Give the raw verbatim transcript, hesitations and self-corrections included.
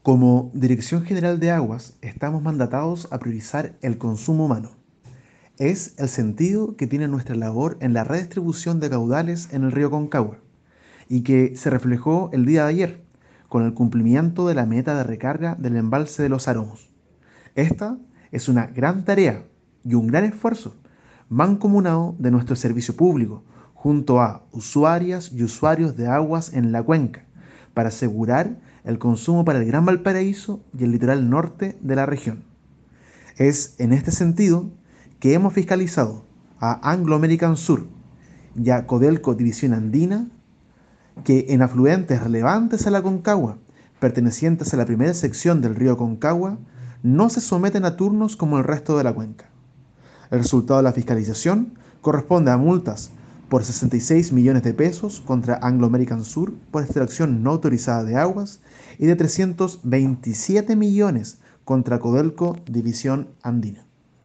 Como Dirección General de Aguas, estamos mandatados a priorizar el consumo humano. Es el sentido que tiene nuestra labor en la redistribución de caudales en el río Concagua y que se reflejó el día de ayer con el cumplimiento de la meta de recarga del embalse de los Aromos. Esta es una gran tarea y un gran esfuerzo mancomunado de nuestro servicio público junto a usuarias y usuarios de aguas en la cuenca para asegurar el consumo para el Gran Valparaíso y el litoral norte de la región. Es en este sentido que hemos fiscalizado a Anglo American Sur y a Codelco División Andina que en afluentes relevantes a la Concagua, pertenecientes a la primera sección del río Concagua, no se someten a turnos como el resto de la cuenca. El resultado de la fiscalización corresponde a multas por sesenta y seis millones de pesos contra Anglo American Sur por extracción no autorizada de aguas y de trescientos veintisiete millones contra Codelco División Andina.